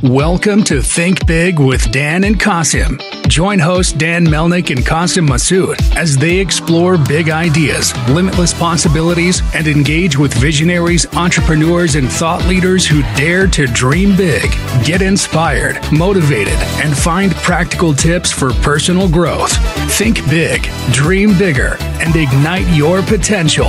Welcome to Think Big with Dan and Qasim. Join host Dan Melnick and Qasim Masood as they explore big ideas, limitless possibilities, and engage with visionaries, entrepreneurs, and thought leaders who dare to dream big, get inspired, motivated, and find practical tips for personal growth. Think big, dream bigger, and ignite your potential.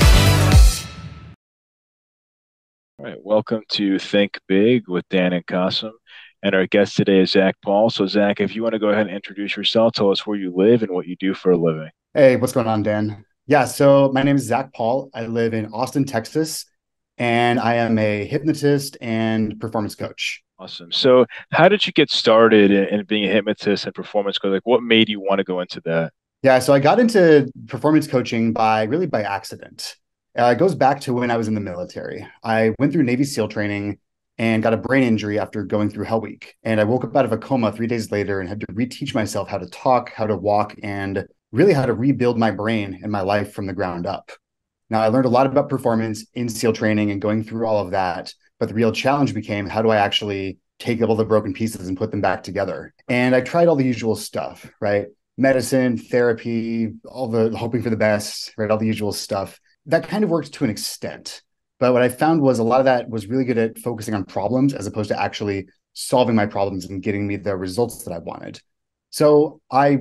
All right, welcome to Think Big with Dan and Qasim. And our guest today is Zach Paul. So, Zach, if you want to go ahead and introduce yourself, tell us where you live and what you do for a living. Hey, what's going on, Dan? Yeah, so my name is Zach Paul. I live in Austin, Texas, and I am a hypnotist and performance coach. Awesome. So, how did you get started in being a hypnotist and performance coach? Like, what made you want to go into that? Yeah, so I got into performance coaching by accident. It goes back to when I was in the military. I went through Navy SEAL training and got a brain injury after going through Hell Week. And I woke up out of a coma 3 days later and had to reteach myself how to talk, how to walk, and really how to rebuild my brain and my life from the ground up. Now, I learned a lot about performance in SEAL training and going through all of that. But the real challenge became, how do I actually take all the broken pieces and put them back together? And I tried all the usual stuff, right? Medicine, therapy, all the hoping for the best, right? All the usual stuff. That kind of worked to an extent. But what I found was a lot of that was really good at focusing on problems as opposed to actually solving my problems and getting me the results that I wanted. So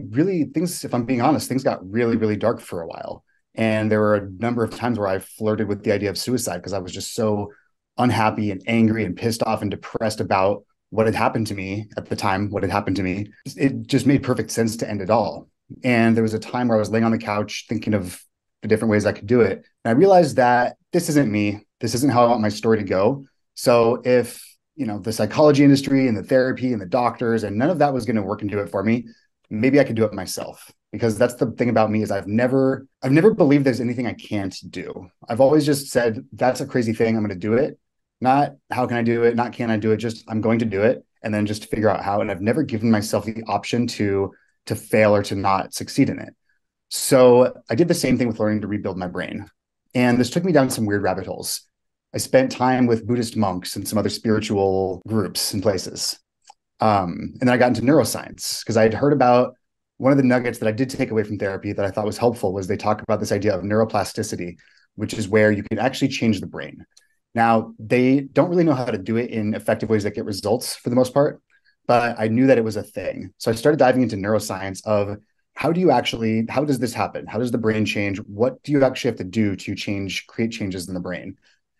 if I'm being honest, things got really, really dark for a while. And there were a number of times where I flirted with the idea of suicide because I was just so unhappy and angry and pissed off and depressed about what had happened to me at the time, It just made perfect sense to end it all. And there was a time where I was laying on the couch thinking of the different ways I could do it. And I realized that this isn't me. This isn't how I want my story to go. So if, the psychology industry and the therapy and the doctors and none of that was going to work and do it for me, maybe I could do it myself. Because that's the thing about me is I've never believed there's anything I can't do. I've always just said, that's a crazy thing. I'm going to do it. Not how can I do it? Not can I do it? Just I'm going to do it and then just figure out how. And I've never given myself the option to fail or to not succeed in it. So I did the same thing with learning to rebuild my brain. And this took me down some weird rabbit holes. I spent time with Buddhist monks and some other spiritual groups and places. And then I got into neuroscience because I had heard about one of the nuggets that I did take away from therapy that I thought was helpful was they talk about this idea of neuroplasticity, which is where you can actually change the brain. Now, they don't really know how to do it in effective ways that get results for the most part, but I knew that it was a thing. So I started diving into neuroscience of how does this happen? How does the brain change? What do you actually have to do to create changes in the brain?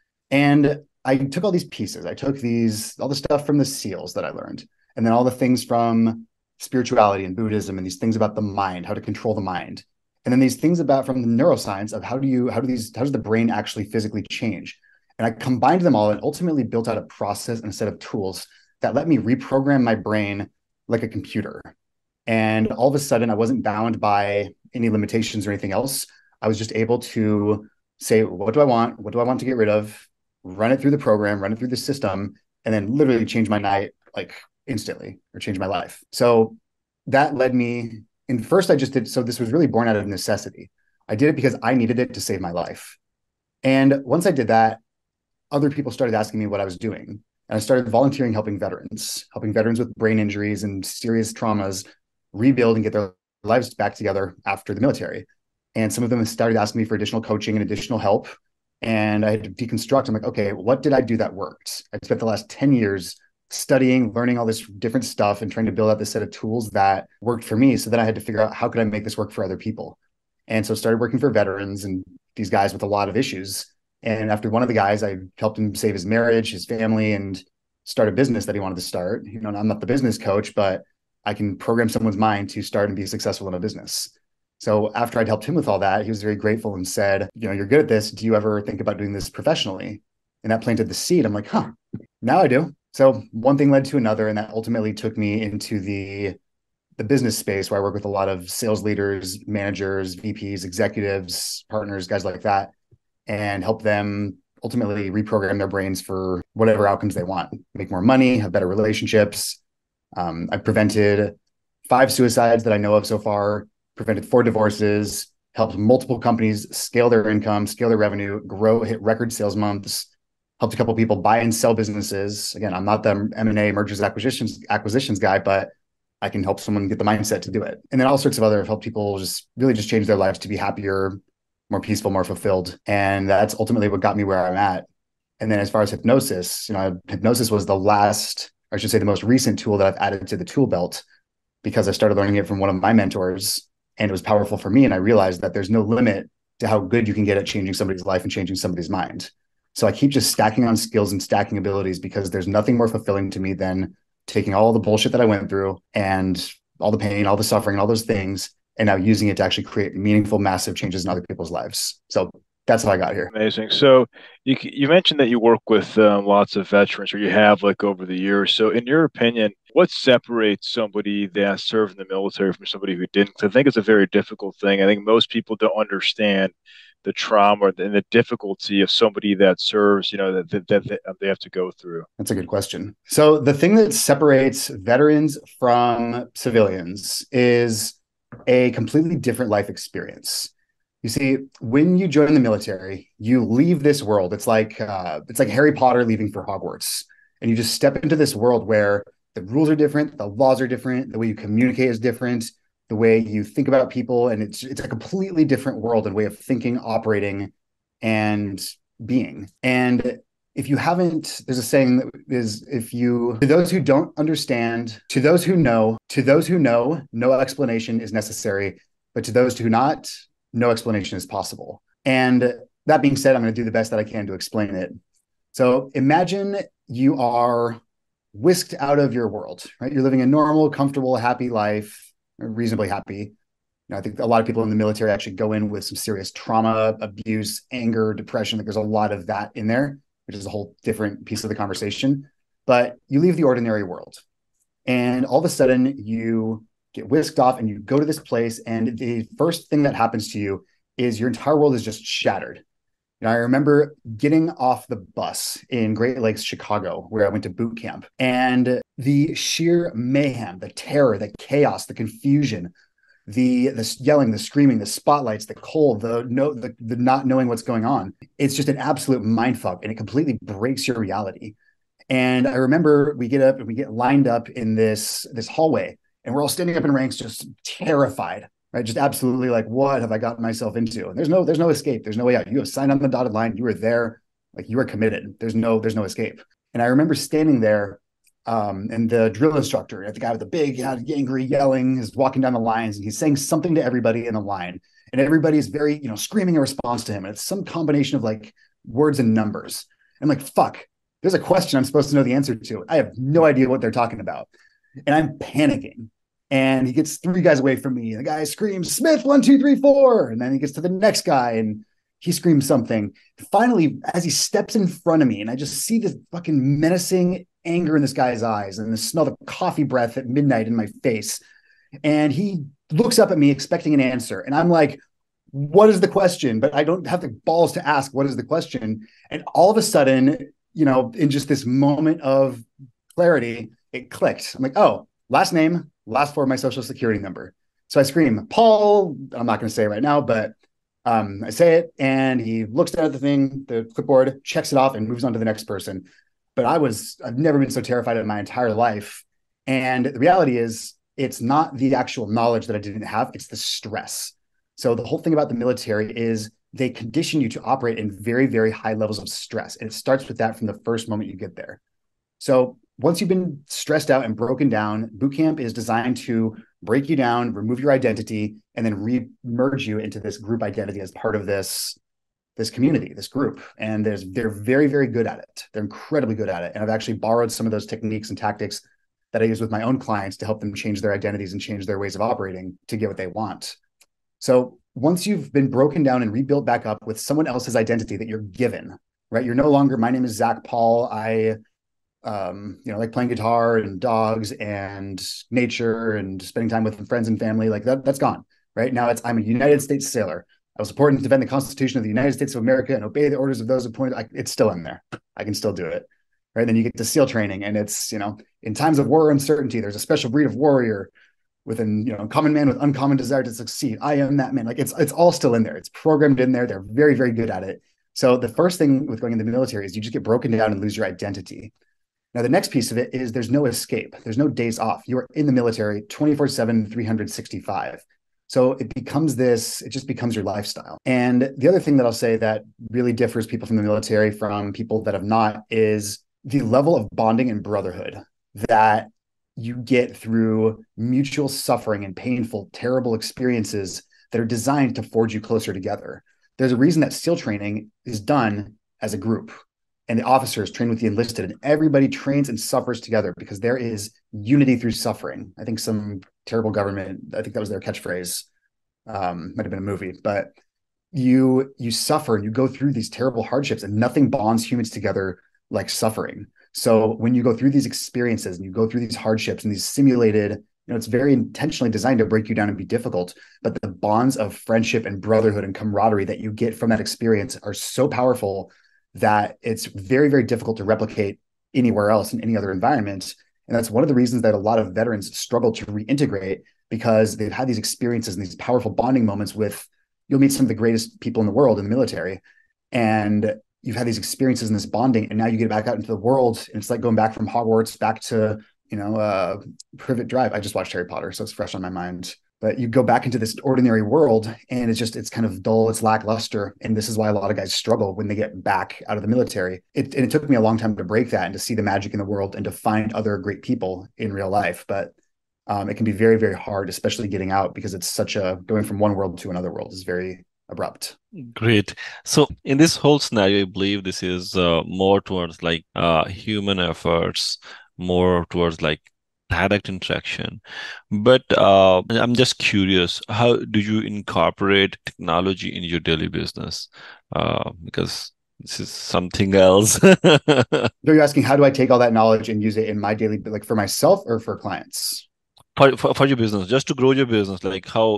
And I took all these pieces. I took all the stuff from the SEALs that I learned, and then all the things from spirituality and Buddhism and these things about the mind, how to control the mind. And then these things from the neuroscience of how does the brain actually physically change? And I combined them all and ultimately built out a process and a set of tools that let me reprogram my brain like a computer. And all of a sudden, I wasn't bound by any limitations or anything else. I was just able to say, what do I want? What do I want to get rid of? Run it through the program, run it through the system, and then literally change my night like instantly or change my life. So that led me, and first I just did, so this was really born out of necessity. I did it because I needed it to save my life. And once I did that, other people started asking me what I was doing. And I started volunteering, helping veterans with brain injuries and serious traumas rebuild and get their lives back together after the military. And some of them started asking me for additional coaching and additional help. And I had to deconstruct. I'm like, okay, what did I do that worked? I spent the last 10 years studying, learning all this different stuff and trying to build out this set of tools that worked for me. So then I had to figure out how could I make this work for other people? And so I started working for veterans and these guys with a lot of issues. And after one of the guys, I helped him save his marriage, his family, and start a business that he wanted to start. I'm not the business coach, but I can program someone's mind to start and be successful in a business. So after I'd helped him with all that, he was very grateful and said, you're good at this. Do you ever think about doing this professionally? And that planted the seed. I'm like, now I do. So one thing led to another. And that ultimately took me into the business space where I work with a lot of sales leaders, managers, VPs, executives, partners, guys like that, and help them ultimately reprogram their brains for whatever outcomes they want, make more money, have better relationships. I've prevented 5 suicides that I know of so far, prevented 4 divorces, helped multiple companies scale their income, scale their revenue, grow, hit record sales months. helped a couple of people buy and sell businesses. Again, I'm not the M&A, mergers, acquisitions guy, but I can help someone get the mindset to do it. And then all sorts of other help people just really just change their lives to be happier, more peaceful, more fulfilled. And that's ultimately what got me where I'm at. And then as far as hypnosis, hypnosis was the last, or I should say the most recent tool that I've added to the tool belt, because I started learning it from one of my mentors and it was powerful for me. And I realized that there's no limit to how good you can get at changing somebody's life and changing somebody's mind. So I keep just stacking on skills and stacking abilities, because there's nothing more fulfilling to me than taking all the bullshit that I went through and all the pain, all the suffering, all those things, and now using it to actually create meaningful, massive changes in other people's lives. So that's how I got here. Amazing. So you mentioned that you work with lots of veterans, or you have like over the years. So in your opinion, what separates somebody that served in the military from somebody who didn't? 'Cause I think it's a very difficult thing. I think most people don't understand the trauma and the difficulty of somebody that serves, that they have to go through. That's a good question. So the thing that separates veterans from civilians is a completely different life experience. You see, when you join the military, you leave this world. It's like Harry Potter leaving for Hogwarts, and you just step into this world where the rules are different, the laws are different, the way you communicate is different, the way you think about people, and it's a completely different world and way of thinking, operating, and being. And if you haven't, there's a saying that is, to those who don't understand, to those who know, no explanation is necessary, but to those who not, no explanation is possible. And that being said, I'm going to do the best that I can to explain it. So imagine you are whisked out of your world, right? You're living a normal, comfortable, happy life, reasonably happy. I think a lot of people in the military actually go in with some serious trauma, abuse, anger, depression. Like there's a lot of that in there, which is a whole different piece of the conversation. But you leave the ordinary world, and all of a sudden you get whisked off and you go to this place, and the first thing that happens to you is your entire world is just shattered. I remember getting off the bus in Great Lakes, Chicago, where I went to boot camp, and the sheer mayhem, the terror, the chaos, the confusion, the yelling, the screaming, the spotlights, the cold, the not knowing what's going on. It's just an absolute mindfuck, and it completely breaks your reality. And I remember we get up and we get lined up in this hallway, and we're all standing up in ranks, just terrified. Right? Just absolutely like, what have I gotten myself into? And there's no escape. There's no way out. You have signed on the dotted line. You were there. Like you are committed. There's no escape. And I remember standing there, and the drill instructor, the guy with the big, angry yelling, is walking down the lines, and he's saying something to everybody in the line. And everybody is very, screaming a response to him. And it's some combination of like words and numbers. I'm like, fuck, there's a question I'm supposed to know the answer to. I have no idea what they're talking about. And I'm panicking. And he gets 3 guys away from me. And the guy screams, Smith, 1, 2, 3, 4. And then he gets to the next guy and he screams something. Finally, as he steps in front of me, and I just see this fucking menacing anger in this guy's eyes and the smell of coffee breath at midnight in my face. And he looks up at me expecting an answer. And I'm like, what is the question? But I don't have the balls to ask, what is the question? And all of a sudden, in just this moment of clarity, it clicked. I'm like, oh, last name, last 4 of my social security number. So I scream, Paul. I'm not going to say it right now, but I say it, and he looks down at the clipboard, checks it off, and moves on to the next person. But I've never been so terrified in my entire life. And the reality is, it's not the actual knowledge that I didn't have, it's the stress. So the whole thing about the military is they condition you to operate in very, very high levels of stress. And it starts with that from the first moment you get there. So once you've been stressed out and broken down, boot camp is designed to break you down, remove your identity, and then re-merge you into this group identity as part of this community, this group. And they're very, very good at it. They're incredibly good at it. And I've actually borrowed some of those techniques and tactics that I use with my own clients to help them change their identities and change their ways of operating to get what they want. So once you've been broken down and rebuilt back up with someone else's identity that you're given, right? You're no longer, my name is Zach Paul. I like playing guitar and dogs and nature and spending time with friends and family, like that's gone, right? Now I'm a United States sailor. I will support and defend the Constitution of the United States of America and obey the orders of those appointed. It's still in there. I can still do it, right? Then you get to SEAL training, and it's, in times of war or uncertainty, there's a special breed of warrior with a common man with uncommon desire to succeed. I am that man. Like it's all still in there. It's programmed in there. They're very, very good at it. So the first thing with going in the military is you just get broken down and lose your identity. Now, the next piece of it is there's no escape. There's no days off. You're in the military 24/7, 365. So it just becomes your lifestyle. And the other thing that I'll say that really differs people from the military from people that have not is the level of bonding and brotherhood that you get through mutual suffering and painful, terrible experiences that are designed to forge you closer together. There's a reason that SEAL training is done as a group, and the officers train with the enlisted, and everybody trains and suffers together because there is unity through suffering. I think some terrible government, I think that was their catchphrase. Might have been a movie, but you suffer and you go through these terrible hardships, and nothing bonds humans together like suffering. So when you go through these experiences and you go through these hardships and these simulated, it's very intentionally designed to break you down and be difficult, but the bonds of friendship and brotherhood and camaraderie that you get from that experience are so powerful that it's very, very difficult to replicate anywhere else in any other environment. And that's one of the reasons that a lot of veterans struggle to reintegrate, because they've had these experiences and these powerful bonding moments with, you'll meet some of the greatest people in the world in the military, and you've had these experiences and this bonding, and now you get back out into the world, and it's like going back from Hogwarts back to, Privet Drive. I just watched Harry Potter, so it's fresh on my mind. But you go back into this ordinary world, and it's kind of dull, it's lackluster. And this is why a lot of guys struggle when they get back out of the military. It took me a long time to break that and to see the magic in the world and to find other great people in real life. But it can be very, very hard, especially getting out, because it's going from one world to another world is very abrupt. Great. So in this whole scenario, I believe this is more towards like human efforts, more towards like direct interaction. But I'm just curious, how do you incorporate technology in your daily business? Because this is something else. So you're asking, how do I take all that knowledge and use it in my daily, like for myself or for clients? For your business, just to grow your business, like how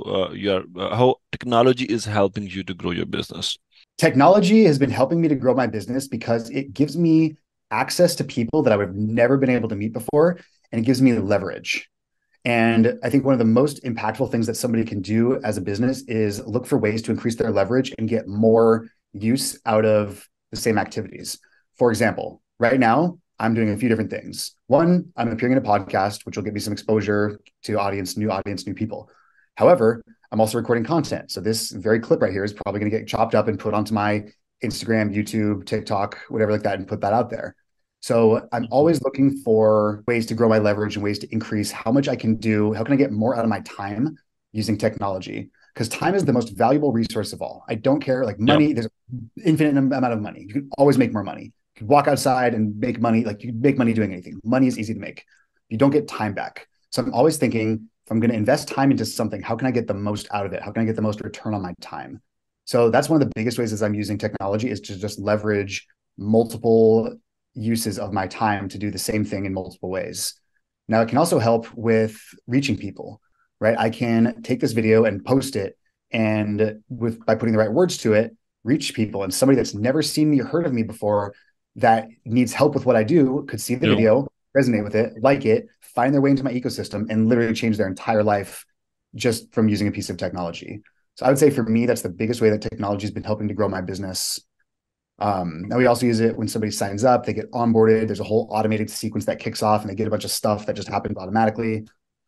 how technology is helping you to grow your business. Technology has been helping me to grow my business because it gives me access to people that I would have never been able to meet before, and it gives me leverage. And I think one of the most impactful things that somebody can do as a business is look for ways to increase their leverage and get more use out of the same activities. For example, right now, I'm doing a few different things. One, I'm appearing in a podcast, which will get me some exposure to new people. However, I'm also recording content. So this very clip right here is probably going to get chopped up and put onto my Instagram, YouTube, TikTok, whatever like that, and put that out there. So I'm always looking for ways to grow my leverage and ways to increase how much I can do. How can I get more out of my time using technology? Because time is the most valuable resource of all. I don't care, like money, There's an infinite amount of money. You can always make more money. You can walk outside and make money. Like you can make money doing anything. Money is easy to make. You don't get time back. So I'm always thinking, if I'm going to invest time into something, how can I get the most out of it? How can I get the most return on my time? So that's one of the biggest ways as I'm using technology is to just leverage multiple uses of my time to do the same thing in multiple ways. Now, it can also help with reaching people, right? I can take this video and post it, and by putting the right words to it, reach people. And somebody that's never seen me or heard of me before that needs help with what I do could see the video, resonate with it, like it, find their way into my ecosystem, and literally change their entire life just from using a piece of technology. So I would say for me, that's the biggest way that technology has been helping to grow my business. Now we also use it when somebody signs up, they get onboarded. There's a whole automated sequence that kicks off, and they get a bunch of stuff that just happens automatically.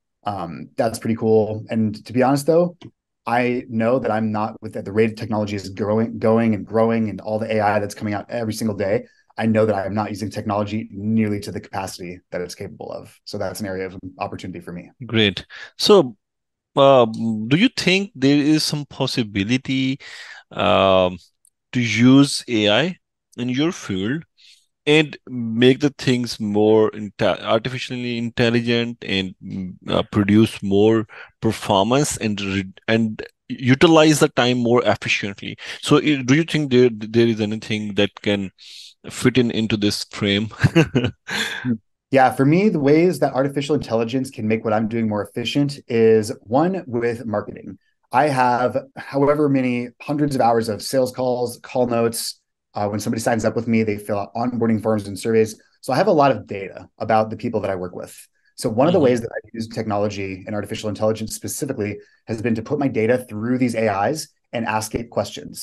That's pretty cool. And to be honest, though, I know that I'm not with the rate technology is going and growing, and all the AI that's coming out every single day. I know that I am not using technology nearly to the capacity that it's capable of. So that's an area of opportunity for me. Great. So, do you think there is some possibility to use AI in your field and make the things more artificially intelligent and produce more performance and utilize the time more efficiently? So, do you think there is anything that can fit into this frame? Yeah, for me, the ways that artificial intelligence can make what I'm doing more efficient is one, with marketing. I have however many hundreds of hours of sales calls, call notes. When somebody signs up with me, they fill out onboarding forms and surveys. So I have a lot of data about the people that I work with. So one of the ways that I use technology and artificial intelligence specifically has been to put my data through these AIs and ask it questions.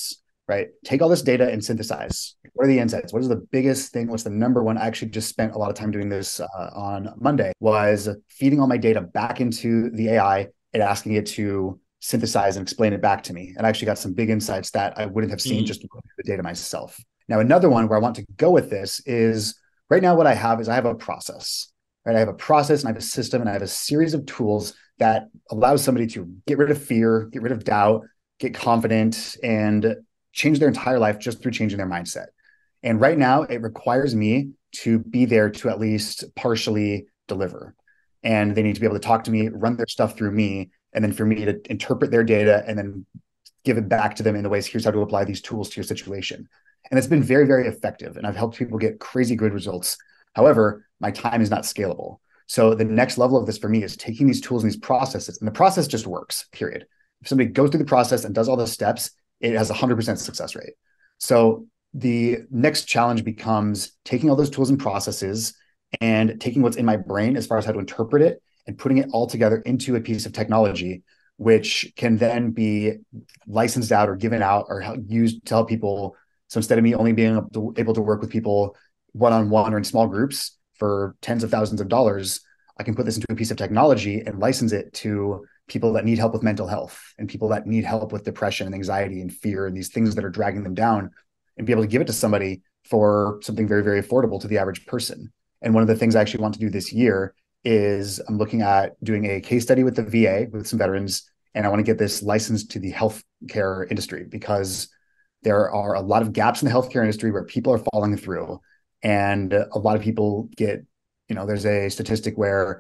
right? Take all this data and synthesize. What are the insights? What is the biggest thing? What's the number one? I actually just spent a lot of time doing this on Monday, was feeding all my data back into the AI and asking it to synthesize and explain it back to me. And I actually got some big insights that I wouldn't have seen just looking at the data myself. Now, another one where I want to go with this is right now what I have is I have a process, right? I have a process and I have a system and I have a series of tools that allows somebody to get rid of fear, get rid of doubt, get confident, and change their entire life just through changing their mindset. And right now it requires me to be there to at least partially deliver. And they need to be able to talk to me, run their stuff through me, and then for me to interpret their data and then give it back to them in the ways, here's how to apply these tools to your situation. And it's been very, very effective. And I've helped people get crazy good results. However, my time is not scalable. So the next level of this for me is taking these tools and these processes, and the process just works, period. If somebody goes through the process and does all the steps, it has a 100% success rate. So the next challenge becomes taking all those tools and processes and taking what's in my brain as far as how to interpret it and putting it all together into a piece of technology, which can then be licensed out or given out or used to help people. So instead of me only being able to work with people one-on-one or in small groups for tens of thousands of dollars, I can put this into a piece of technology and license it to people that need help with mental health and people that need help with depression and anxiety and fear and these things that are dragging them down, and be able to give it to somebody for something very, very affordable to the average person. And one of the things I actually want to do this year is I'm looking at doing a case study with the VA with some veterans, and I want to get this licensed to the healthcare industry, because there are a lot of gaps in the healthcare industry where people are falling through. And a lot of people get, there's a statistic where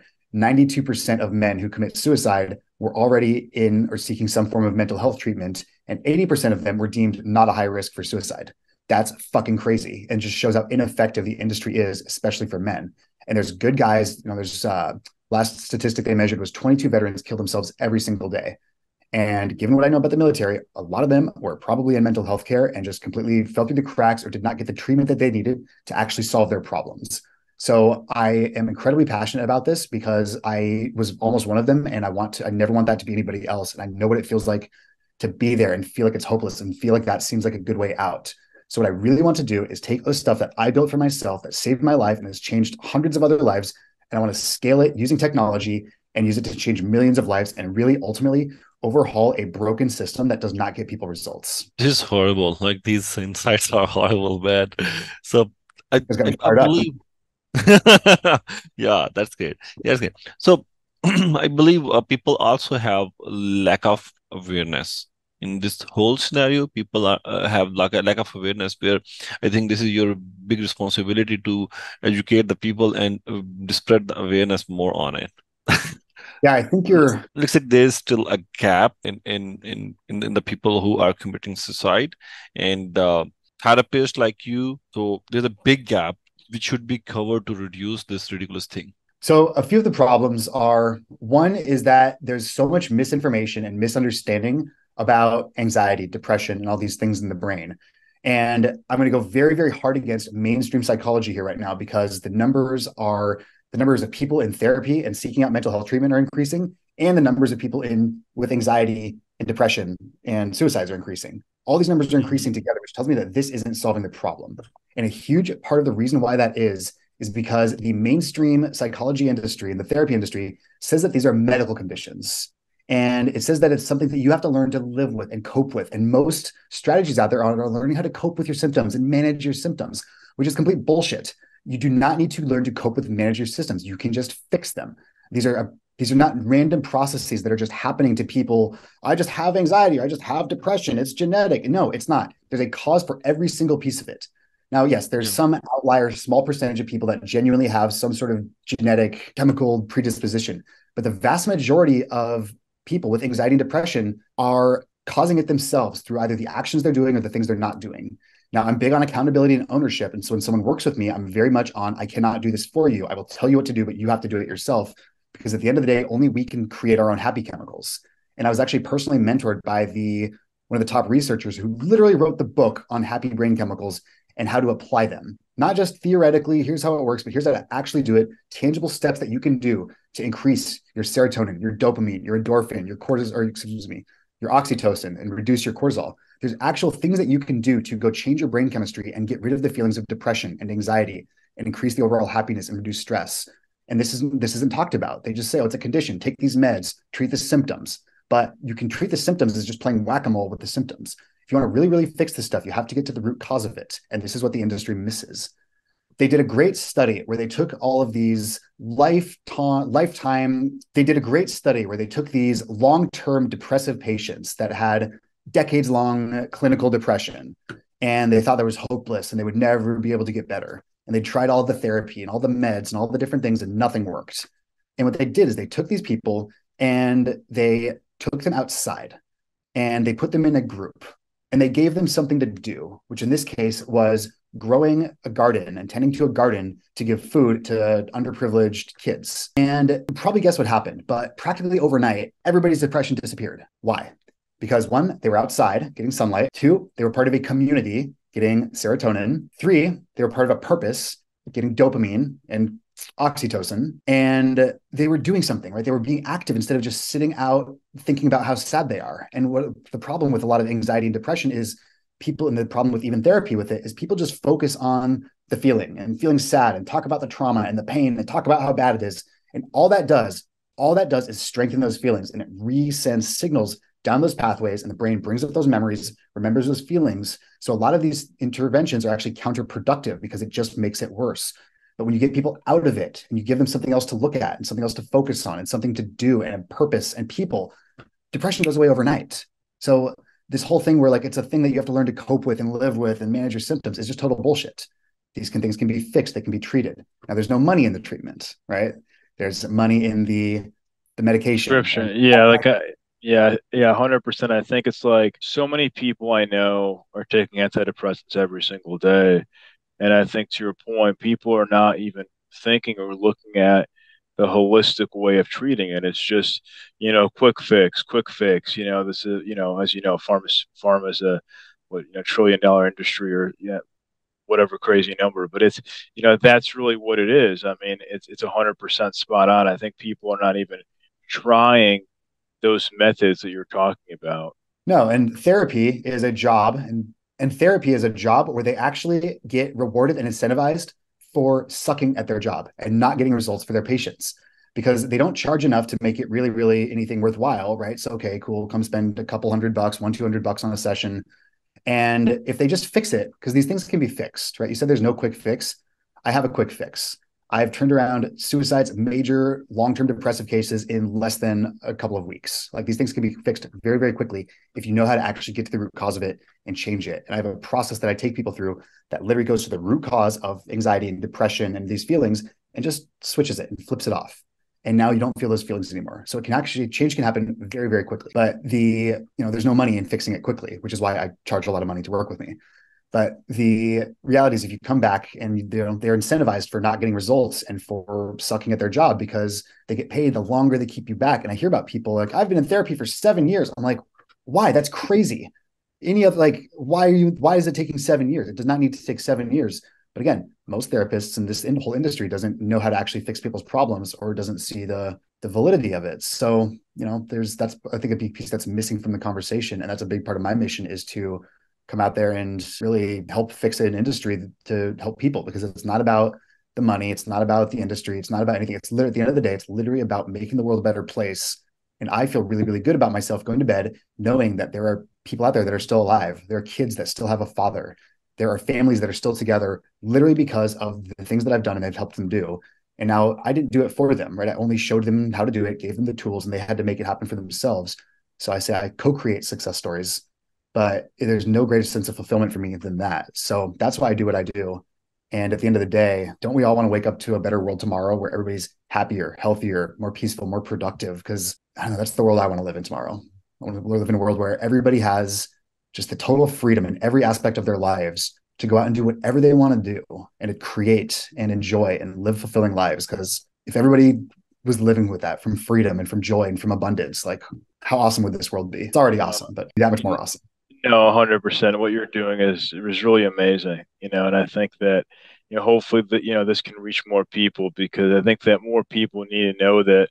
92% of men who commit suicide were already in or seeking some form of mental health treatment, and 80% of them were deemed not a high risk for suicide. That's fucking crazy, and just shows how ineffective the industry is, especially for men. And there's good guys, there's last statistic they measured was 22 veterans killed themselves every single day. And given what I know about the military, a lot of them were probably in mental health care and just completely fell through the cracks or did not get the treatment that they needed to actually solve their problems. So I am incredibly passionate about this because I was almost one of them, and I never want that to be anybody else. And I know what it feels like to be there and feel like it's hopeless and feel like that seems like a good way out. So what I really want to do is take the stuff that I built for myself that saved my life and has changed hundreds of other lives, and I want to scale it using technology and use it to change millions of lives and really ultimately overhaul a broken system that does not get people results. This is horrible. Like, these insights are horrible, man. So I believe, yeah, that's great. Yeah, that's great. So I believe people also have lack of awareness in this whole scenario. People have lack of awareness, where I think this is your big responsibility to educate the people and spread the awareness more on it. Yeah, I think looks like there's still a gap in the people who are committing suicide, and therapists like you. So there's a big gap which should be covered to reduce this ridiculous thing. So a few of the problems are, one is that there's so much misinformation and misunderstanding about anxiety, depression, and all these things in the brain. And I'm going to go very, very hard against mainstream psychology here right now, because the numbers of people in therapy and seeking out mental health treatment are increasing, and the numbers of people with anxiety and depression and suicides are increasing. All these numbers are increasing together, which tells me that this isn't solving the problem. And a huge part of the reason why that is because the mainstream psychology industry and the therapy industry says that these are medical conditions. And it says that it's something that you have to learn to live with and cope with. And most strategies out there are learning how to cope with your symptoms and manage your symptoms, which is complete bullshit. You do not need to learn to cope with and manage your systems. You can just fix them. These are not random processes that are just happening to people. I just have anxiety, or I just have depression. It's genetic. No, it's not. There's a cause for every single piece of it. Now, yes, there's some outlier, small percentage of people that genuinely have some sort of genetic chemical predisposition. But the vast majority of people with anxiety and depression are causing it themselves through either the actions they're doing or the things they're not doing. Now, I'm big on accountability and ownership. And so when someone works with me, I'm very much on, I cannot do this for you. I will tell you what to do, but you have to do it yourself. Because at the end of the day, only we can create our own happy chemicals. And I was actually personally mentored by one of the top researchers who literally wrote the book on happy brain chemicals and how to apply them. Not just theoretically, here's how it works, but here's how to actually do it. Tangible steps that you can do to increase your serotonin, your dopamine, your endorphin, your cortisol, your oxytocin and reduce your cortisol. There's actual things that you can do to go change your brain chemistry and get rid of the feelings of depression and anxiety and increase the overall happiness and reduce stress. And this isn't talked about. They just say, oh, it's a condition. Take these meds, treat the symptoms. But you can treat the symptoms as just playing whack-a-mole with the symptoms. If you want to really, really fix this stuff, you have to get to the root cause of it. And this is what the industry misses. They did a great study where they took all of these lifetime, they did a great study where they took these long-term depressive patients that had decades-long clinical depression, and they thought they was hopeless and they would never be able to get better. And they tried all the therapy and all the meds and all the different things, and nothing worked. And what they did is they took these people and they took them outside and they put them in a group and they gave them something to do, which in this case was growing a garden and tending to a garden to give food to underprivileged kids. And probably guess what happened, but practically overnight, everybody's depression disappeared. Why? Because one, they were outside getting sunlight. Two, they were part of a community getting serotonin. Three, they were part of a purpose, getting dopamine and oxytocin. And they were doing something, right? They were being active instead of just sitting out thinking about how sad they are. And what the problem with a lot of anxiety and depression is people, and the problem with even therapy with it is people just focus on the feeling and feeling sad and talk about the trauma and the pain and talk about how bad it is. And all that does is strengthen those feelings, and it resends signals down those pathways, and the brain brings up those memories, remembers those feelings. So a lot of these interventions are actually counterproductive because it just makes it worse. But when you get people out of it and you give them something else to look at and something else to focus on and something to do and a purpose and people, depression goes away overnight. So this whole thing where like it's a thing that you have to learn to cope with and live with and manage your symptoms is just total bullshit. Things can be fixed, they can be treated. Now there's no money in the treatment, right? There's money in the medication. Prescription. Yeah, 100%. I think it's like so many people I know are taking antidepressants every single day. And I think to your point, people are not even thinking or looking at the holistic way of treating it. It's just, quick fix, quick fix. This is, as you know, pharma is a $1 trillion industry, or whatever crazy number. But it's, that's really what it is. I mean, it's 100% spot on. I think people are not even trying those methods that you're talking about. No, and therapy is a job, and therapy is a job where they actually get rewarded and incentivized for sucking at their job and not getting results for their patients, because they don't charge enough to make it really, really anything worthwhile, right? So, okay, cool, come spend a couple $100, $200 on a session. And if they just fix it, because these things can be fixed, right? You said there's no quick fix. I have a quick fix. I've turned around suicides, major long-term depressive cases in less than a couple of weeks. Like these things can be fixed very, very quickly if you know how to actually get to the root cause of it and change it. And I have a process that I take people through that literally goes to the root cause of anxiety and depression and these feelings and just switches it and flips it off. And now you don't feel those feelings anymore. So it can actually, change can happen very, very quickly. But there's no money in fixing it quickly, which is why I charge a lot of money to work with me. But the reality is if you come back and they're incentivized for not getting results and for sucking at their job because they get paid the longer they keep you back. And I hear about people like, I've been in therapy for 7 years. I'm like, why? That's crazy. Why is it taking 7 years? It does not need to take 7 years. But again, most therapists in this whole industry doesn't know how to actually fix people's problems or doesn't see the validity of it. So, that's, I think, a big piece that's missing from the conversation. And that's a big part of my mission, is to come out there and really help fix an industry to help people, because it's not about the money. It's not about the industry. It's not about anything. It's literally, at the end of the day, it's literally about making the world a better place. And I feel really, really good about myself going to bed, knowing that there are people out there that are still alive. There are kids that still have a father. There are families that are still together, literally because of the things that I've done and I've helped them do. And now I didn't do it for them, right? I only showed them how to do it, gave them the tools, and they had to make it happen for themselves. So I say I co-create success stories. But there's no greater sense of fulfillment for me than that. So that's why I do what I do. And at the end of the day, don't we all want to wake up to a better world tomorrow where everybody's happier, healthier, more peaceful, more productive? Because I don't know, that's the world I want to live in tomorrow. I want to live in a world where everybody has just the total freedom in every aspect of their lives to go out and do whatever they want to do and to create and enjoy and live fulfilling lives. Because if everybody was living with that, from freedom and from joy and from abundance, like how awesome would this world be? It's already awesome, but that much more awesome. No, 100%. What you're doing is really amazing, and I think that, hopefully that, this can reach more people, because I think that more people need to know that,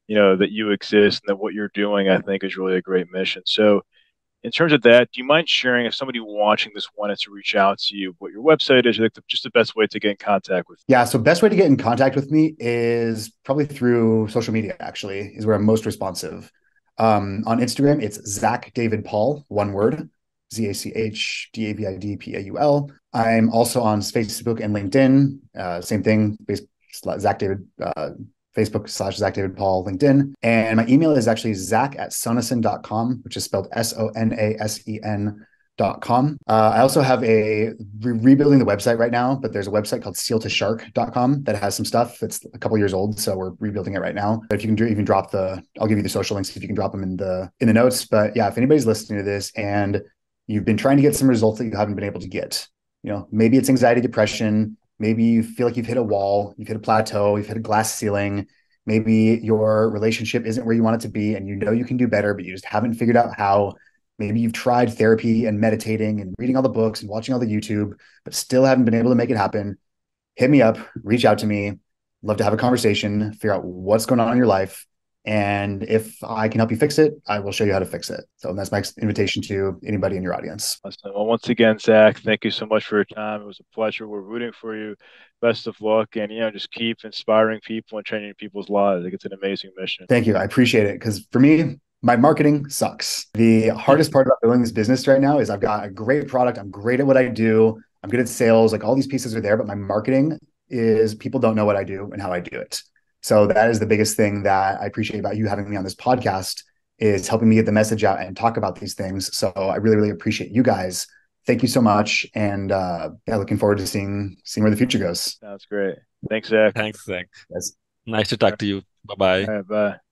that you exist and that what you're doing, I think, is really a great mission. So, in terms of that, do you mind sharing if somebody watching this wanted to reach out to you, what your website is, like just the best way to get in contact with you? Yeah, so best way to get in contact with me is probably through social media, actually, is where I'm most responsive. On Instagram, it's Zach David Paul, one word, ZachDavidPaul. I'm also on Facebook and LinkedIn. Same thing, Zach David, Facebook/Zach David Paul, LinkedIn. And my email is actually zach@sonasen.com, which is spelled SONASEN.com. I also have rebuilding the website right now, but there's a website called seal2shark.com that has some stuff that's a couple years old. So we're rebuilding it right now. But if you can even I'll give you the social links if you can drop them in the notes. But yeah, if anybody's listening to this and you've been trying to get some results that you haven't been able to get, maybe it's anxiety, depression, maybe you feel like you've hit a wall, you've hit a plateau, you've hit a glass ceiling. Maybe your relationship isn't where you want it to be and you can do better, but you just haven't figured out how. Maybe you've tried therapy and meditating and reading all the books and watching all the YouTube, but still haven't been able to make it happen. Hit me up, reach out to me. Love to have a conversation, figure out what's going on in your life. And if I can help you fix it, I will show you how to fix it. So that's my invitation to anybody in your audience. Awesome. Well, once again, Zach, thank you so much for your time. It was a pleasure. We're rooting for you. Best of luck. And, just keep inspiring people and changing people's lives. I think it's an amazing mission. Thank you. I appreciate it. Because for me, my marketing sucks. The hardest part about building this business right now is I've got a great product. I'm great at what I do. I'm good at sales. Like all these pieces are there, but my marketing is people don't know what I do and how I do it. So that is the biggest thing that I appreciate about you having me on this podcast is helping me get the message out and talk about these things. So I really, really appreciate you guys. Thank you so much. And looking forward to seeing where the future goes. Sounds great. Thanks, Zach. Thanks, Zach. Yes. Nice to talk to you. Bye-bye. All right, bye.